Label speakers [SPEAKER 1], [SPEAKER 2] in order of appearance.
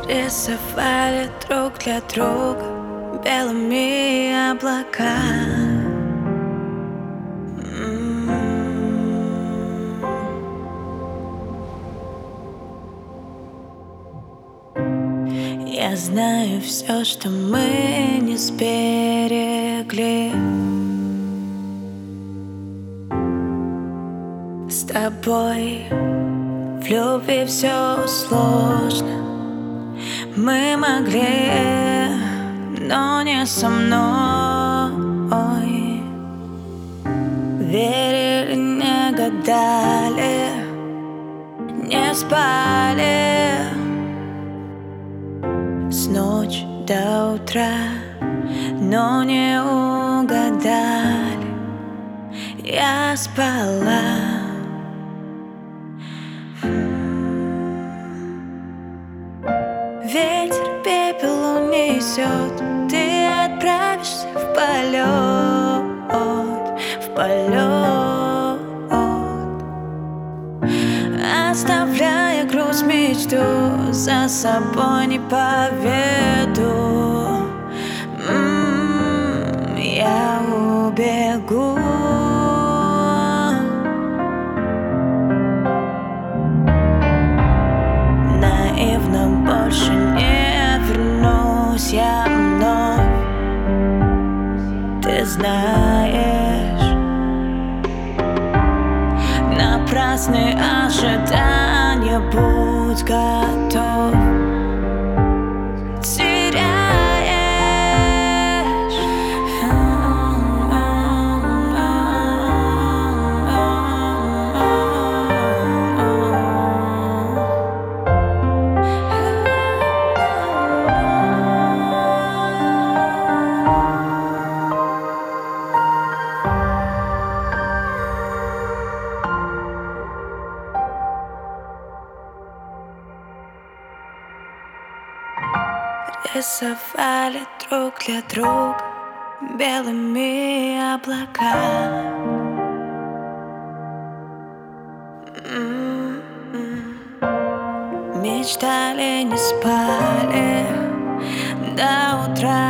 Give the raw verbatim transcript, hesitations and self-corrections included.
[SPEAKER 1] Рисовали друг для друга белыми облаками. Я знаю все, что мы не сберегли. С тобой в любви все сложно. Мы могли, но не со мной. Верили, не гадали, не спали с ночи до утра, но не угадали. Я спала. Ветер пепел унесет, ты отправишься в полет, в полет, оставляя грусть, мечту за собой не поведу. М-м, я убегу. Наивно больше не вернусь я вновь. Ты знаешь, напрасные ожидания, будь готов. Рисовали друг для друга белыми облаками. М-м-м. Мечтали, не спали до утра.